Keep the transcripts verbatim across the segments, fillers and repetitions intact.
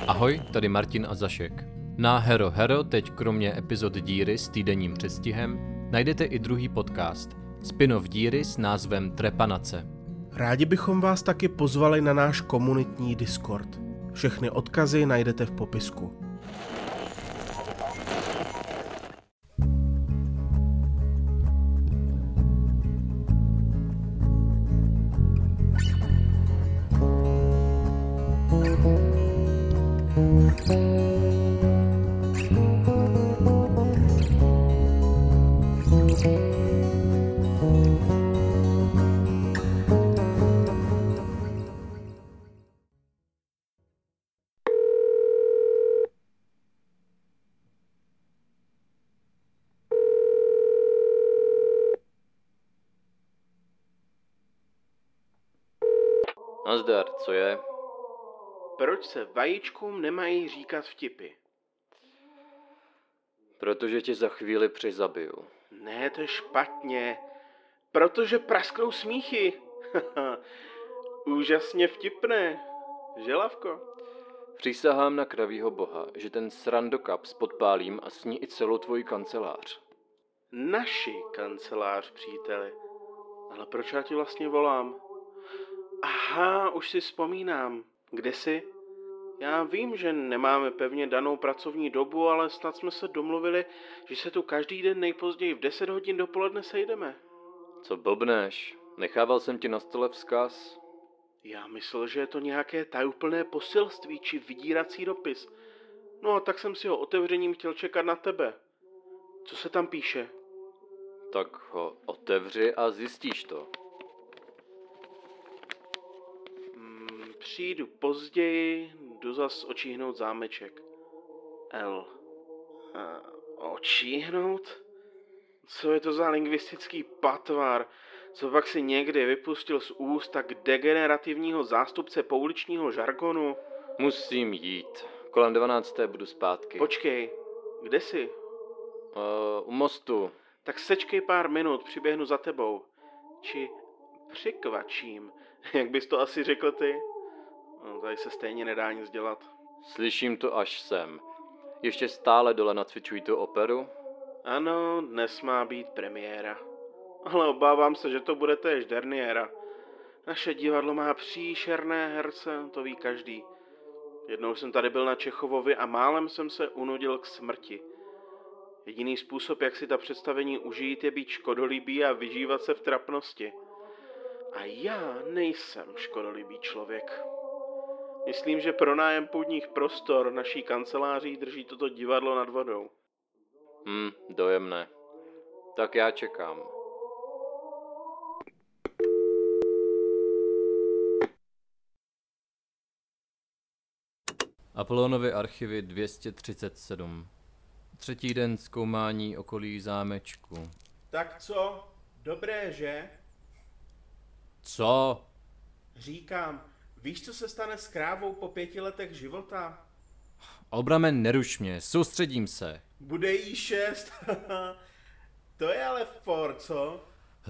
Ahoj, tady Martin a Zašek. Na Hero Hero teď kromě epizod Díry s týdenním předstihem najdete i druhý podcast, spin-off Díry s názvem Trepanace. Rádi bychom vás taky pozvali na náš komunitní Discord. Všechny odkazy najdete v popisku. Nazdar, co je? Proč se vajíčkům nemají říkat vtipy? Protože tě za chvíli přizabiju. Ne, to je špatně. Protože prasknou smíchy. Úžasně vtipné. Že, Lavko? Přísahám na kravýho boha, že ten srandokaps podpálím a s ní i celou tvoji kancelář. Naši kancelář, příteli. Ale proč já ti vlastně volám? Aha, už si vzpomínám. Kde jsi? Já vím, že nemáme pevně danou pracovní dobu, ale snad jsme se domluvili, že se tu každý den nejpozději v deset hodin dopoledne sejdeme. Co blbneš? Nechával jsem ti na stole vzkaz. Já myslel, že je to nějaké tajuplné poselství či vydírací dopis. No a tak jsem si ho otevřením chtěl čekat na tebe. Co se tam píše? Tak ho otevři a zjistíš to. Hmm, přijdu později, jdu zas očíhnout zámeček. L. A, očíhnout? Co je to za lingvistický patvar? Co pak si někdy vypustil z úst tak degenerativního zástupce pouličního žargonu? Musím jít. Kolem dvanácté budu zpátky. Počkej, kde jsi? Uh, u mostu. Tak sečkej pár minut, přiběhnu za tebou. Či přikvačím, jak bys to asi řekl ty? No, tady se stejně nedá nic dělat. Slyším to až sem. Ještě stále dole nacvičují tu operu? Ano, dnes má být premiéra. Ale obávám se, že to bude též derniéra. Naše divadlo má příšerné herce, to ví každý. Jednou jsem tady byl na Čechovovi a málem jsem se unudil k smrti. Jediný způsob, jak si ta představení užít, je být škodolibý a vyžívat se v trapnosti. A já nejsem škodolibý člověk. Myslím, že pronájem půdních prostor naší kanceláří drží toto divadlo nad vodou. Hm, dojemné. Tak já čekám. Apollonovy archivy dvě stě třicet sedm. Třetí den zkoumání okolí zámečku. Tak co? Dobré, že? Co? Říkám, víš, co se stane s krávou po pěti letech života? Obrame, neruš mě, soustředím se. Bude jí šest. To je ale for, co?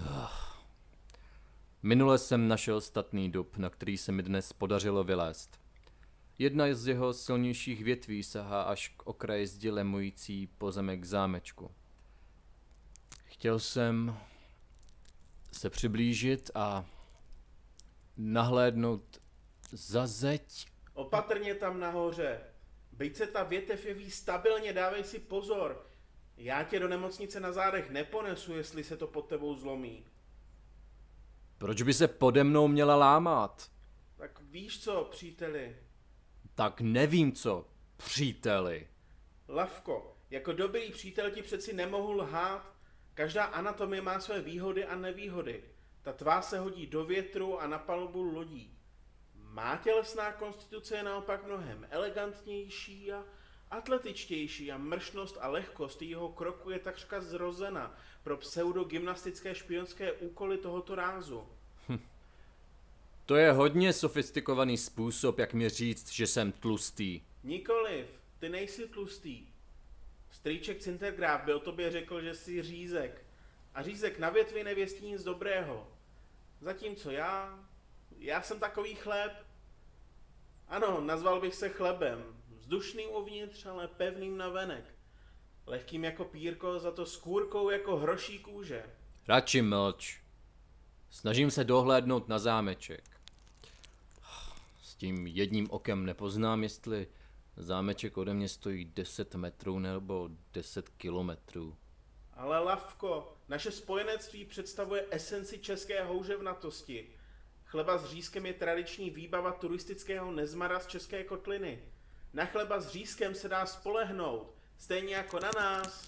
Minule jsem našel statný dub, na který se mi dnes podařilo vylézt. Jedna z jeho silnějších větví sahá až k okraji zdi lemující pozemek zámečku. Chtěl jsem se přiblížit a nahlédnout za zeď. Opatrně tam nahoře. Byť se ta větev jeví stabilně, dávej si pozor. Já tě do nemocnice na zádech neponesu, jestli se to pod tebou zlomí. Proč by se pode mnou měla lámat? Tak víš co, příteli? Tak nevím co, příteli. Lavko, jako dobrý přítel ti přeci nemohu lhát. Každá anatomie má své výhody a nevýhody. Ta tvá se hodí do větru a na palubu lodí. Má tělesná konstituce je naopak mnohem elegantnější a atletičtější a mršnost a lehkost jeho kroku je takřka zrozena pro pseudogymnastické špionské úkoly tohoto rázu. Hm. To je hodně sofistikovaný způsob, jak mi říct, že jsem tlustý. Nikoliv, ty nejsi tlustý. Strýček Cintergraf by o tobě řekl, že jsi řízek. A řízek na větvi nevěstí nic dobrého. Zatímco já, já jsem takový chléb. Ano, nazval bych se chlebem. Vzdušným uvnitř, ale pevným navenek. Lehkým jako pírko, za to s kůrkou jako hroší kůže. Radši mlč. Snažím se dohlédnout na zámeček. S tím jedním okem nepoznám, jestli zámeček ode mě stojí deset metrů nebo deset kilometrů. Ale Lavko, naše spojenectví představuje esenci české houževnatosti. Chleba s řízkem je tradiční výbava turistického nezmara z české kotliny. Na chleba s řízkem se dá spolehnout, stejně jako na nás.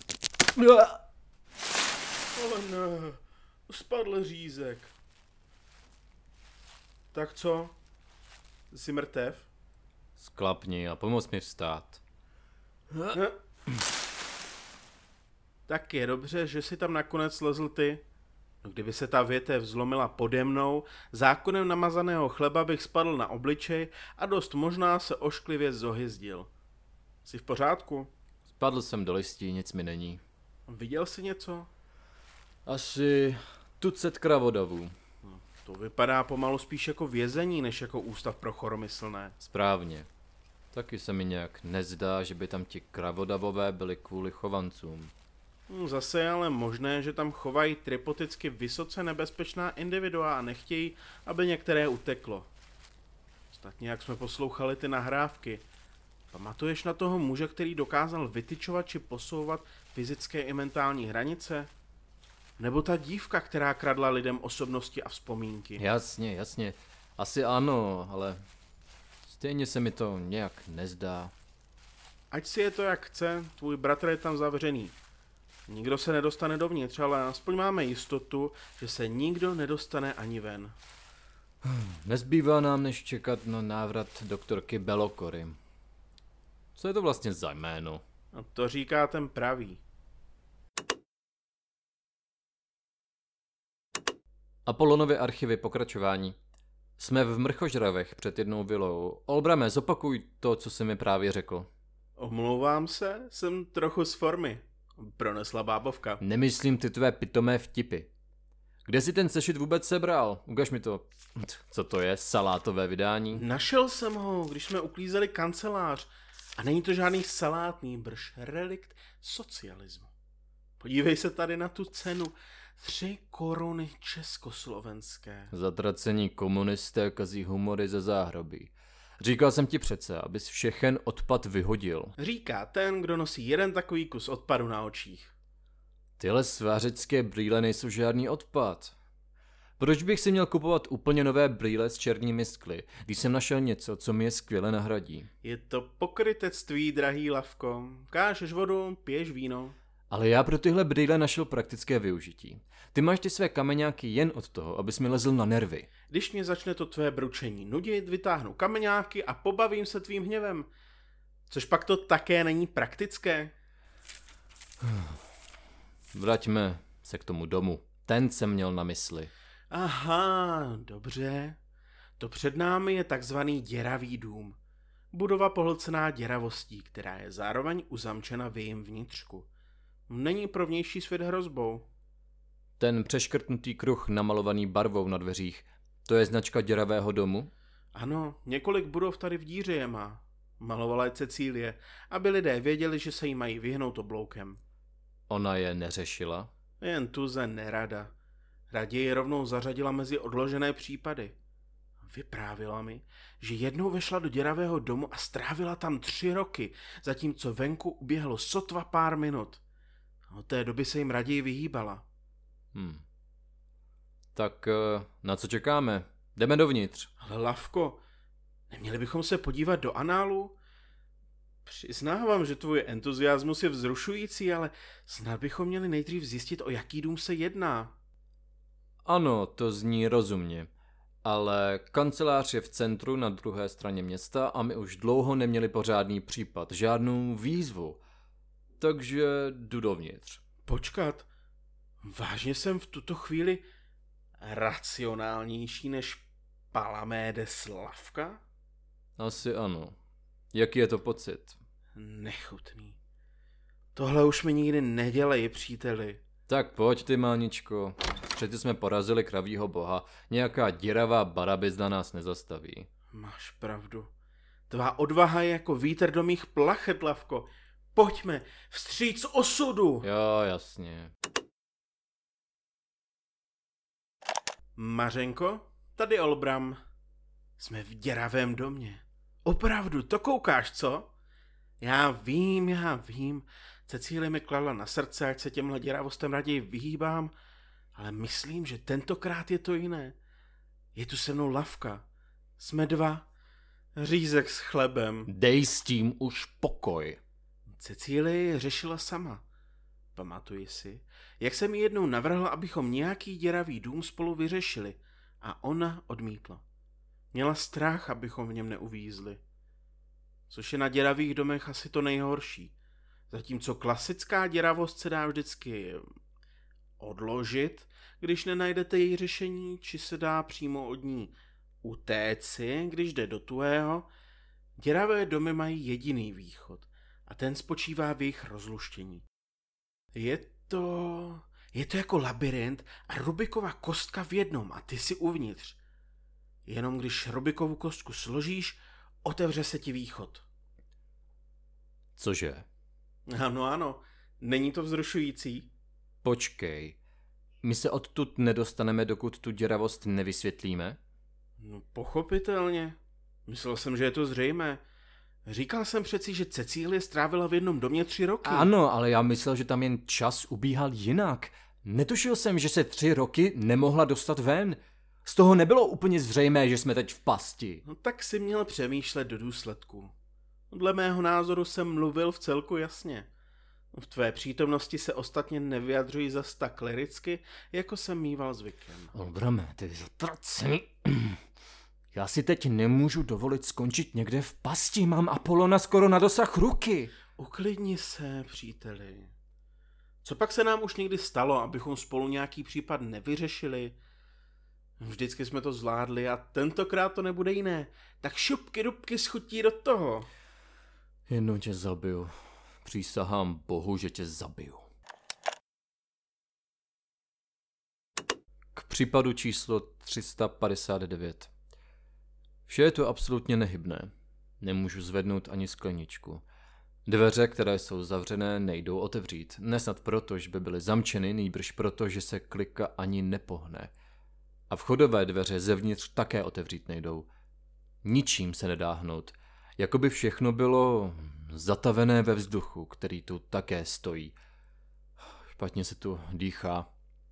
Ale ne, spadl řízek. Tak co? Jsi mrtev? Sklapni a pomoz mi vstát. Hm. Tak je dobře, že si tam nakonec slezl ty. No kdyby se ta větev zlomila pode mnou, zákonem namazaného chleba bych spadl na obličej a dost možná se ošklivě zohyzdil. Jsi v pořádku? Spadl jsem do listí, nic mi není. Viděl jsi něco? Asi tucet kravodavů. No, to vypadá pomalu spíš jako vězení, než jako ústav pro choromyslné. Správně. Taky se mi nějak nezdá, že by tam ti kravodavové byli kvůli chovancům. Zase je ale možné, že tam chovají tripoticky vysoce nebezpečná individua a nechtějí, aby některé uteklo. Ostatně, jak jsme poslouchali ty nahrávky, pamatuješ na toho muže, který dokázal vytyčovat či posouvat fyzické i mentální hranice? Nebo ta dívka, která kradla lidem osobnosti a vzpomínky? Jasně, jasně. Asi ano, ale stejně se mi to nějak nezdá. Ať si je to jak chce, tvůj bratr je tam zavřený. Nikdo se nedostane dovnitř, ale aspoň máme jistotu, že se nikdo nedostane ani ven. Nezbývá nám, než čekat na návrat doktorky Belokory. Co je to vlastně za jméno? No to říká ten pravý. Apolonovy archivy pokračování. Jsme v Mrchožravech před jednou vilou. Olbrame, zopakuj to, co jsi mi právě řekl. Omlouvám se, jsem trochu z formy. Pronesla bábovka. Nemyslím ty tvé pitomé vtipy. Kde jsi ten sešit vůbec sebral? Ukaž mi to. Co to je? Salátové vydání? Našel jsem ho, když jsme uklízeli kancelář. A není to žádný salátný brž, relikt socialismu. Podívej se tady na tu cenu. Tři koruny československé. Zatracení komunisté kazí humory ze záhrobí. Říkal jsem ti přece, abys všechen odpad vyhodil. Říká ten, kdo nosí jeden takový kus odpadu na očích. Tyhle svářecké brýle nejsou žádný odpad. Proč bych si měl kupovat úplně nové brýle s černými skly, když jsem našel něco, co mi je skvěle nahradí? Je to pokrytectví, drahý Lavko. Kážeš vodu, piješ víno. Ale já pro tyhle brýle našel praktické využití. Ty máš ty své kameňáky jen od toho, abys mi lezl na nervy. Když mě začne to tvé bručení nudit, vytáhnu kameňáky a pobavím se tvým hněvem. Což pak to také není praktické. Vraťme se k tomu domu. Ten jsem měl na mysli. Aha, dobře. To před námi je takzvaný děravý dům. Budova pohlcená děravostí, která je zároveň uzamčena v jejím vnitřku. Není pro vnější svět hrozbou. Ten přeškrtnutý kruh namalovaný barvou na dveřích, to je značka děravého domu? Ano, několik budov tady v díře je má. Malovala je Cecílie, aby lidé věděli, že se jí mají vyhnout obloukem. Ona je neřešila? Jen tuze nerada. Raději rovnou zařadila mezi odložené případy. Vyprávila mi, že jednou vešla do děravého domu a strávila tam tři roky, zatímco venku uběhlo sotva pár minut. Od té doby se jim raději vyhýbala. Hmm. Tak na co čekáme? Jdeme dovnitř. Ale Lavko, neměli bychom se podívat do análu? Přiznávám, že tvůj entuziasmus je vzrušující, ale snad bychom měli nejdřív zjistit, o jaký dům se jedná. Ano, to zní rozumně. Ale kancelář je v centru na druhé straně města a my už dlouho neměli pořádný případ, žádnou výzvu. Takže jdu dovnitř. Počkat, vážně jsem v tuto chvíli racionálnější než Palamé Slavka? Asi ano. Jaký je to pocit? Nechutný. Tohle už mi nikdy nedělej, příteli. Tak pojď ty, Máničko. Přeci jsme porazili kravího boha. Nějaká děravá barabizna nás nezastaví. Máš pravdu. Tvá odvaha je jako vítr do mých plachet, Lavko. Pojďme, vstříc osudu. Jo, jasně. Mařenko, tady Olbram. Jsme v děravém domě. Opravdu, to koukáš, co? Já vím, já vím. Cecílie mi kladla na srdce, ať se těmhle děravostem raději vyhýbám, ale myslím, že tentokrát je to jiné. Je tu se mnou Lavka. Jsme dva. Řízek s chlebem. Dej s tím už pokoj. Cecílie řešila sama. Pamatuji si, jak jsem jí jednou navrhla, abychom nějaký děravý dům spolu vyřešili, a ona odmítla. Měla strach, abychom v něm neuvízli. Což je na děravých domech asi to nejhorší. Zatímco klasická děravost se dá vždycky odložit, když nenajdete její řešení, či se dá přímo od ní utéci, když jde do tuhého, děravé domy mají jediný východ a ten spočívá v jejich rozluštění. Je to... je to jako labyrint a Rubikova kostka v jednom a ty si uvnitř. Jenom když Rubikovu kostku složíš, otevře se ti východ. Cože? Ano, ano, není to vzrušující? Počkej, my se odtud nedostaneme, dokud tu děravost nevysvětlíme? No, pochopitelně. Myslel jsem, že je to zřejmé. Říkal jsem přeci, že Cecílie strávila v jednom domě tři roky. Ano, ale já myslel, že tam jen čas ubíhal jinak. Netušil jsem, že se tři roky nemohla dostat ven. Z toho nebylo úplně zřejmé, že jsme teď v pasti. No tak si měl přemýšlet do důsledků. Dle mého názoru jsem mluvil v celku jasně. V tvé přítomnosti se ostatně nevyjadřují zas tak lyricky, jako jsem mýval zvykem. Olbrame, ty zatracený. Já si teď nemůžu dovolit skončit někde v pasti, mám Apolona skoro na dosah ruky. Uklidni se, příteli. Co pak se nám už někdy stalo, abychom spolu nějaký případ nevyřešili? Vždycky jsme to zvládli a tentokrát to nebude jiné. Tak šupky dubky schutí do toho. Jednou tě zabiju. Přísahám Bohu, že tě zabiju. K případu číslo tři sta padesát devět. Vše je tu absolutně nehybné. Nemůžu zvednout ani skleničku. Dveře, které jsou zavřené, nejdou otevřít. Nesnad proto, že by byly zamčeny, nýbrž proto, že se klika ani nepohne. A vchodové dveře zevnitř také otevřít nejdou. Ničím se nedá hnout. Jakoby všechno bylo zatavené ve vzduchu, který tu také stojí. Špatně se tu dýchá.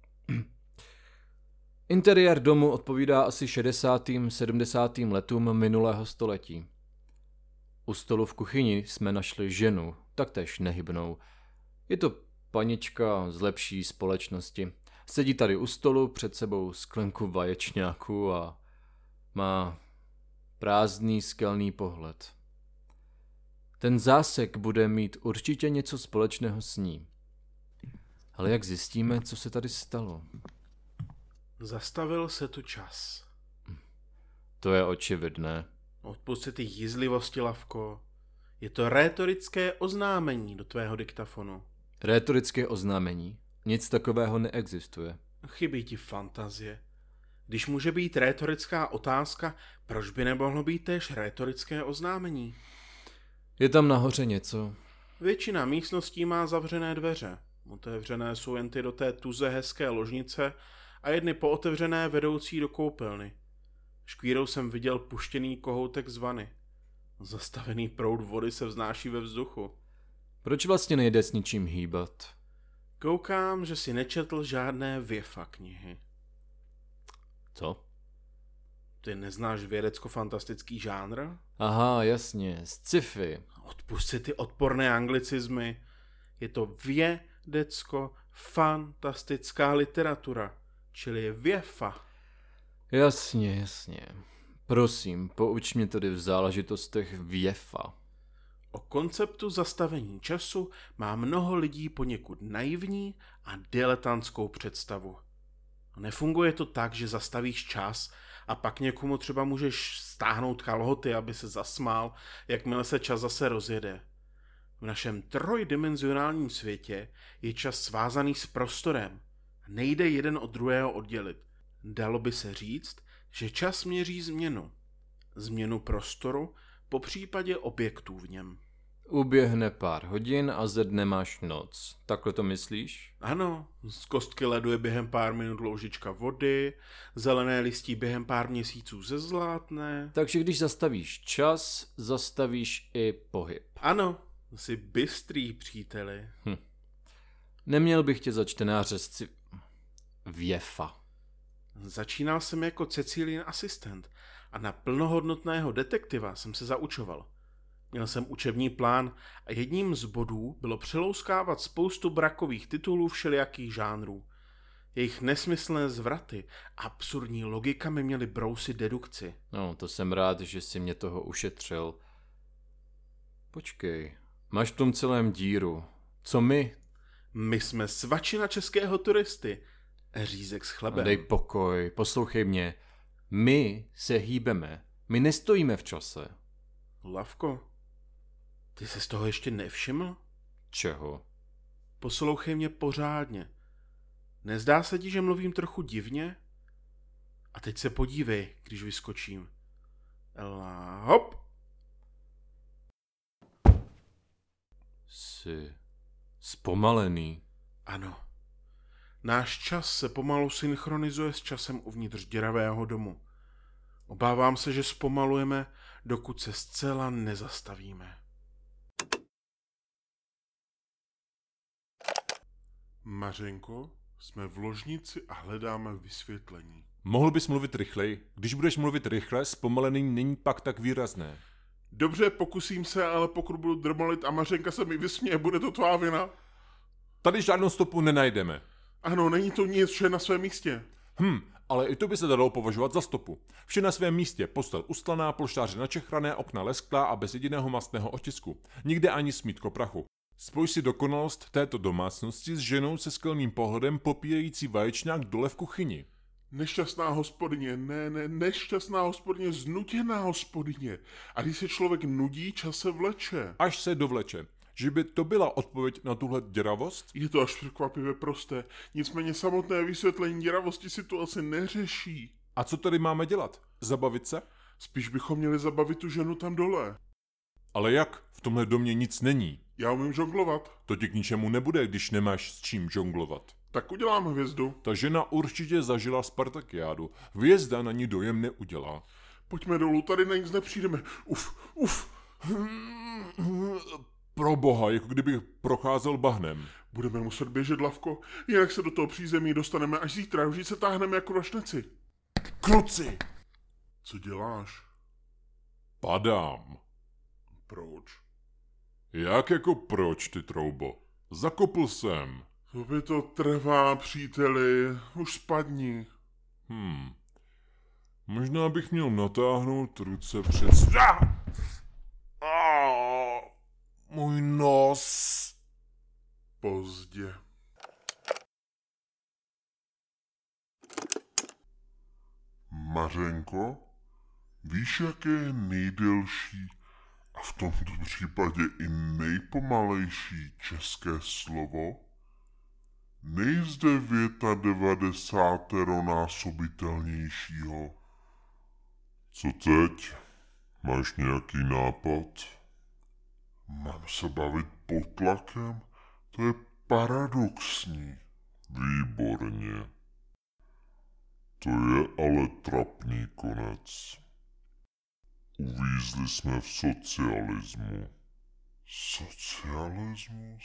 Interiér domu odpovídá asi šedesátým sedmdesátým letům minulého století. U stolu v kuchyni jsme našli ženu, taktéž nehybnou. Je to panička z lepší společnosti. Sedí tady u stolu, před sebou sklenku vaječňáku a má prázdný skelný pohled. Ten zásek bude mít určitě něco společného s ní. Ale jak zjistíme, co se tady stalo? Zastavil se tu čas. To je očividné. Odpusť si ty jízlivosti, Lavko. Je to rétorické oznámení do tvého diktafonu. Rétorické oznámení? Nic takového neexistuje. Chybí ti fantazie. Když může být rétorická otázka, proč by nemohlo být též rétorické oznámení? Je tam nahoře něco? Většina místností má zavřené dveře. Otevřené jsou jen ty do té tuze hezké ložnice a jedny pootevřené vedoucí do koupelny. Škvírou jsem viděl puštěný kohoutek z vany. Zastavený proud vody se vznáší ve vzduchu. Proč vlastně nejde s ničím hýbat? Koukám, že si nečetl žádné věfa knihy. Co? Ty neznáš vědecko-fantastický žánr? Aha, jasně, sci-fi. Odpusť si ty odporné anglicizmy. Je to vědecko-fantastická literatura, čili věfa. Jasně, jasně. Prosím, pouč mě tedy v záležitostech věfa. O konceptu zastavení času má mnoho lidí poněkud naivní a diletantskou představu. Nefunguje to tak, že zastavíš čas a pak někomu třeba můžeš stáhnout kalhoty, aby se zasmál, jakmile se čas zase rozjede. V našem trojdimenzionálním světě je čas svázaný s prostorem. Nejde jeden od druhého oddělit. Dalo by se říct, že čas měří změnu. Změnu prostoru po případě objektů v něm. Uběhne pár hodin a ze dne máš noc. Takhle to myslíš? Ano, z kostky ledu je během pár minut loužička vody, zelené listí během pár měsíců zezlátne. Takže když zastavíš čas, zastavíš i pohyb. Ano, jsi bystrý, příteli. Hm. Neměl bych tě za čtenáře sci... Věfa. Začínal jsem jako Cecilin asistent a na plnohodnotného detektiva jsem se zaučoval. Měl jsem učební plán a jedním z bodů bylo přelouskávat spoustu brakových titulů všelijakých žánrů. Jejich nesmyslné zvraty a absurdní logika mi měly brousit dedukci. No, to jsem rád, že jsi mě toho ušetřil. Počkej, máš v tom celém díru. Co my? My jsme svačina českého turisty. Řízek s chlebem. Dej pokoj, poslouchej mě. My se hýbeme. My nestojíme v čase. Lavko, ty jsi z toho ještě nevšiml? Čeho? Poslouchej mě pořádně. Nezdá se ti, že mluvím trochu divně? A teď se podívej, když vyskočím. Ela, hop! Jsi zpomalený. Ano. Náš čas se pomalu synchronizuje s časem uvnitř děravého domu. Obávám se, že zpomalujeme, dokud se zcela nezastavíme. Mařenko, jsme v ložnici a hledáme vysvětlení. Mohl bys mluvit rychleji? Když budeš mluvit rychle, zpomalený není pak tak výrazné. Dobře, pokusím se, ale pokud budu drmolit a Mařenka se mi vysměje, bude to tvá vina? Tady žádnou stopu nenajdeme. Ano, není to nic, vše na svém místě. Hm, ale i to by se dalo považovat za stopu. Vše na svém místě, postel ustlaná, polštáře načechrané, okna lesklá a bez jediného mastného otisku. Nikde ani smítko prachu. Spoj si dokonalost této domácnosti s ženou se skelným pohledem popíjející vaječňák dole v kuchyni. Nešťastná hospodyně, ne, ne, nešťastná hospodyně, znutěná hospodyně. A když se člověk nudí, čas se vleče. Až se dovleče. Že by to byla odpověď na tuhle děravost? Je to až překvapivě prosté, nicméně samotné vysvětlení děravosti situace neřeší. A co tady máme dělat? Zabavit se? Spíš bychom měli zabavit tu ženu tam dole. Ale jak? V tomhle domě nic není. Já umím žonglovat. To ti k ničemu nebude, když nemáš s čím žonglovat. Tak udělám hvězdu. Ta žena určitě zažila Spartakiádu. Hvězda na ní dojem neudělá. Pojďme dolů, tady na nic nepřijdeme. Uf, uf. Pro boha, jako kdybych procházel bahnem. Budeme muset běžet, Lavko, jinak se do toho přízemí dostaneme až zítra, už se táhneme jako na šneci. Kruci! Co děláš? Padám. Proč? Jak jako proč, ty troubo? Zakopl jsem. To by to trvá, příteli, už spadni. Hm. Možná bych měl natáhnout ruce před... Ah! Můj nos. Pozdě. Mařenko, víš, jaké je nejdelší a v tomto případě i nejpomalejší české slovo? Nejzde věta devadesáteronásobitelnějšího. Co teď? Máš nějaký nápad? Mám se bavit pod tlakem? To je paradoxní. Výborně. To je ale trapný konec. Uvízli jsme v socialismu. Socialismus?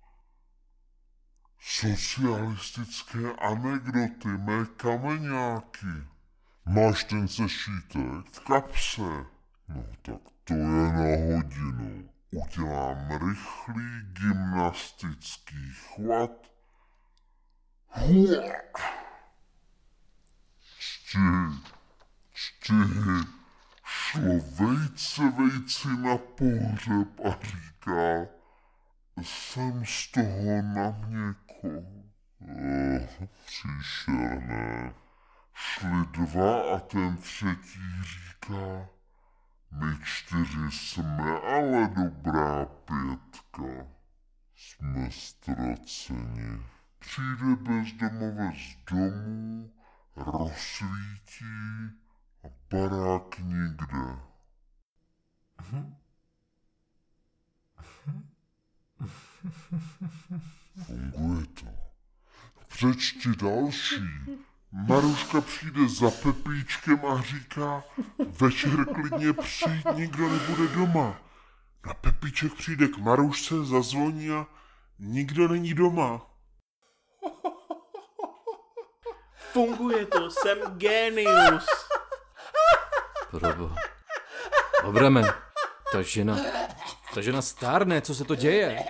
Socialistické anekdoty, mé kameňáky. Máš ten sešítek v kapse? No tak to je na hodinu. Udělám rychlý gymnastický chvat. Hua! Čti, čti, šlo vejce vejci na pohřeb a říká, jsem z toho na měko. Oh, příšerné. Šli dva a ten třetí říká, my čtyři jsme ale dobrá pětka. Jsme ztraceni. Přijde bezdomovec domů, rozsvítí a barák nikde. Funguje to. Přečti další. Maruška přijde za Pepíčkem a říká, večer klidně přijď, nikdo nebude doma. A Pepíček přijde k Marušce, zazvoní a nikdo není doma. Funguje to, jsem génius. Proboha. Abrame, ta žena, ta žena stárne, co se to děje?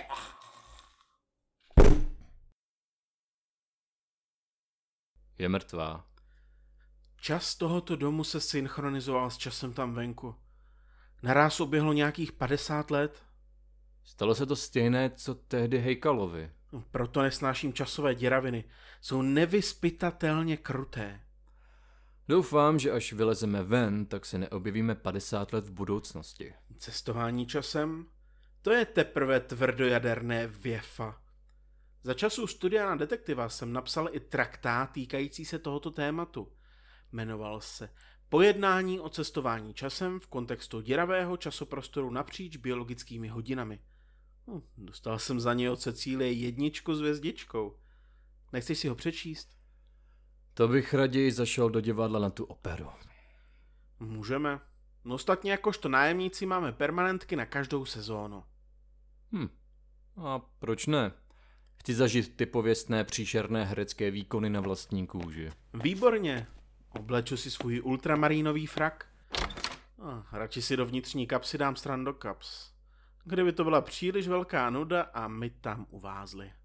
Je mrtvá. Čas tohoto domu se synchronizoval s časem tam venku. Naráz uběhlo nějakých padesát let. Stalo se to stejné, co tehdy Hejkalovi. Proto nesnáším časové děraviny. Jsou nevyzpytatelně kruté. Doufám, že až vylezeme ven, tak se neobjevíme padesát let v budoucnosti. Cestování časem? To je teprve tvrdojaderné věfa. Za časů studia na detektiva jsem napsal i traktát týkající se tohoto tématu. Jmenoval se Pojednání o cestování časem v kontextu děravého časoprostoru napříč biologickými hodinami. Hm, dostal jsem za něj od Cecílie jedničku s hvězdičkou. Nechceš si ho přečíst? To bych raději zašel do divadla na tu operu. Můžeme. No ostatně jakožto nájemníci máme permanentky na každou sezónu. Hm, a proč ne? Chci zažít ty pověstné příšerné herecké výkony na vlastní kůži. Výborně. Obleču si svůj ultramarínový frak. A radši si do vnitřní kapsy dám stran do kaps. Kdyby to byla příliš velká nuda a my tam uvázli.